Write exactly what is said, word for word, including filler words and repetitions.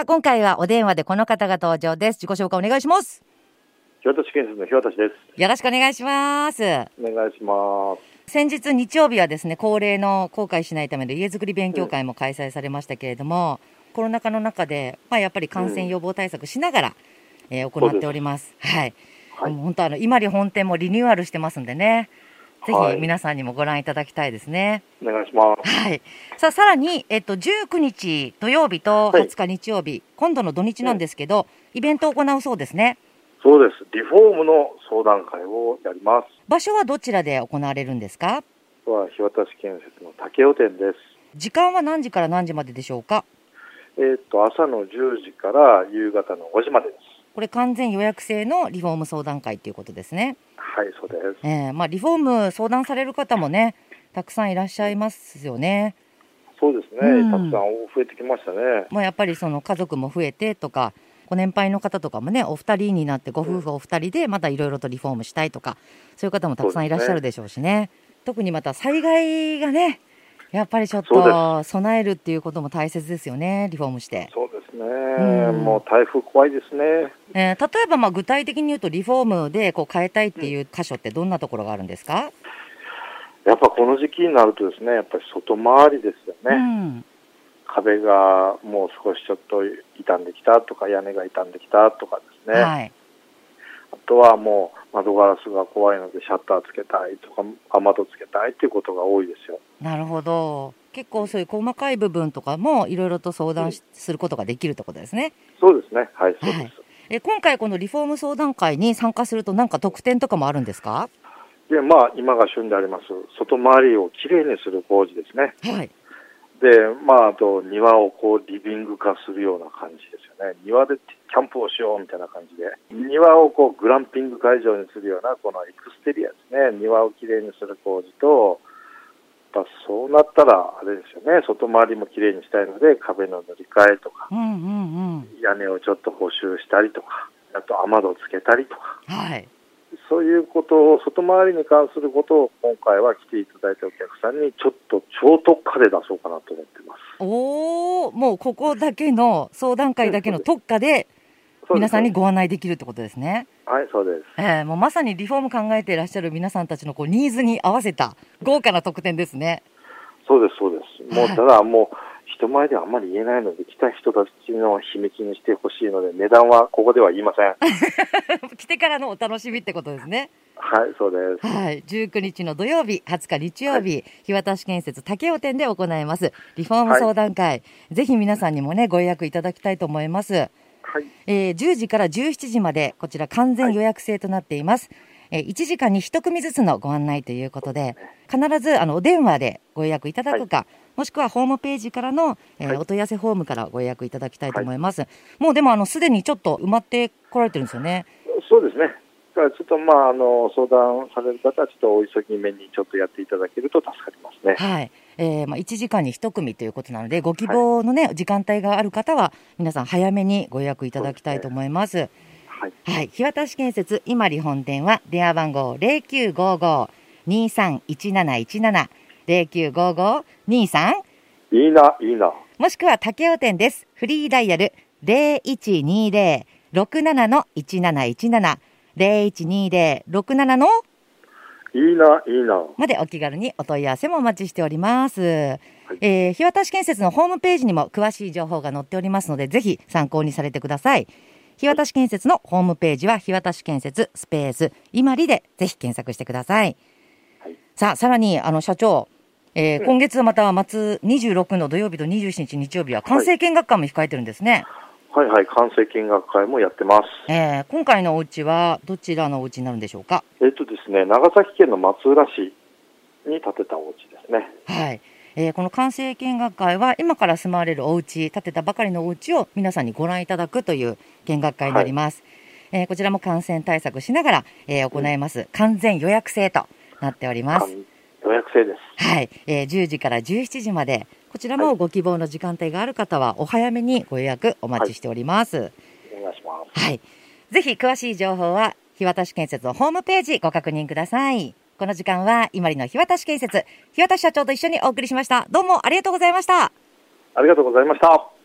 さあ今回はお電話でこの方が登場です。自己紹介お願いします。 日渡建設の日渡です。 よろしくお願いします。 お願いします。 先日日曜日はですね、恒例の後悔しないための家づくり勉強会も開催されましたけれども、うん、コロナ禍の中で、まあ、やっぱり感染予防対策しながら、うんえー、行っております。はい。はい、もう本当あの今里本店もリニューアルしてますんでね、ぜひ皆さんにもご覧いただきたいですね。 はい、お願いします。 はい。さあさらに、えっと、じゅうくにち土曜日とはつか日曜日、はい、今度の土日なんですけど、うん、イベントを行うそうですね。 そうです。リフォームの相談会をやります。 場所はどちらで行われるんですか？ は日渡建設の武雄店です。 時間は何時から何時まででしょうか？ えー、っと朝のじゅうじから夕方のごじまでです。 これ完全予約制のリフォーム相談会ということですね。 はい、そうです。 えーまあ、リフォーム相談される方もね、たくさんいらっしゃいますよね。 そうですね、うん、たくさん増えてきましたね。 まあ、やっぱりその家族も増えてとか、ご年配の方とかもね、お二人になってご夫婦お二人でまたいろいろとリフォームしたいとか、そういう方もたくさんいらっしゃるでしょうしね。特にまた災害がね、やっぱりちょっと備えるっていうことも大切ですよね、リフォームして。 そうですね、うん、もう台風怖いですね。 えー、例えばまあ具体的に言うとリフォームでこう変えたいっていう箇所ってどんなところがあるんですか？ やっぱこの時期になるとですね、やっぱり外回りですよね。うん、壁がもう少しちょっと傷んできたとか屋根が傷んできたとかですね。はい、あとはもう窓ガラスが怖いのでシャッターつけたいとか雨戸つけたいっていうことが多いですよ。 なるほど。結構そういう細かい部分とかもいろいろと相談することができるってことですね。 そうですね。はい、そうです。はい、 え今回このリフォーム相談会に参加すると何か特典とかもあるんですか？ で、まあ今が旬であります外回りをきれいにする工事ですね。はい。で、まああと庭をこうリビング化するような感じですよね。庭でキャンプをしようみたいな感じで、庭をこうグランピング会場にするようなこのエクステリアですね。庭をきれいにする工事と、そうなったらあれですよね、外回りもきれいにしたいので壁の塗り替えとか、うんうんうん、屋根をちょっと補修したりとか、あと雨戸をつけたりとか、はい、そういうことを外回りに関することを今回は来ていただいたお客さんにちょっと超特価で出そうかなと思っています。 おー、もうここだけの相談会だけの特価で皆さんにご案内できるってことですね。 はい、そうです。 えー、もうまさにリフォーム考えていらっしゃる皆さんたちのこうニーズに合わせた豪華な特典ですね。 そうです、そうです。もうただもう人前ではあんまり言えないので、来た人たちの秘密にしてほしいので、値段はここでは言いません。 来てからのお楽しみってことですね。 はい、そうです。 はい、じゅうくにちの土曜日、はつか日曜日、はい、日渡建設武雄店で行いますリフォーム相談会、はい、ぜひ皆さんにもねご予約いただきたいと思います。はい、えー、じゅうじからじゅうしちじまでこちら完全予約制となっています。はい、えー、いちじかんにいち組ずつのご案内ということで、必ずあのお電話でご予約いただくか、はい、もしくはホームページからの、えーはい、お問い合わせフォームからご予約いただきたいと思います。はい、もうでもあのすでにちょっと埋まってこられてるんですよね。 そうですね。だからちょっとまああの相談される方はちょっとお急ぎ目にちょっとやっていただけると助かりますね。 はい、えーまあ、いちじかんにいち組ということなので、ご希望の、ねはい、時間帯がある方は皆さん早めにご予約いただきたいと思います。はいはい、日渡建設今里本店は電話番号 ゼロきゅうごご にさんいちなな いちなな ゼロきゅうごご にさんいいないいな、 もしくは武雄店です。フリーダイヤル ゼロいちにゼロ ろくなな いちなないちなな ゼロいちにゼロ ろくなな のいいないいなまでお気軽にお問い合わせもお待ちしております。はい、えー、日渡建設のホームページにも詳しい情報が載っておりますので、ぜひ参考にされてください。日渡建設のホームページは日渡建設スペース今里でぜひ検索してください。はい、さあさらにあの社長、えーうん、今月また末にじゅうろくの土曜日とにじゅうしちにち日曜日は完成見学会も控えてるんですね。 はい、はいはい、完成見学会もやってます。 えー、今回のお家はどちらのお家になるんでしょうか？ えっとですね、長崎県の松浦市に建てたお家ですね。 はい、えー、この完成見学会は今から住まわれるお家、建てたばかりのお家を皆さんにご覧いただくという見学会になります。はい、えー、こちらも感染対策しながら、えー、行います、うん、完全予約制となっております。 予約制です。 はい、えー、じゅうじからじゅうしちじまで、こちらもご希望の時間帯がある方はお早めにご予約お待ちしております。はい、 お願いします。 はい、ぜひ詳しい情報は日渡建設のホームページご確認ください。この時間は今里の日渡建設日渡社長と一緒にお送りしました。どうもありがとうございました。 ありがとうございました。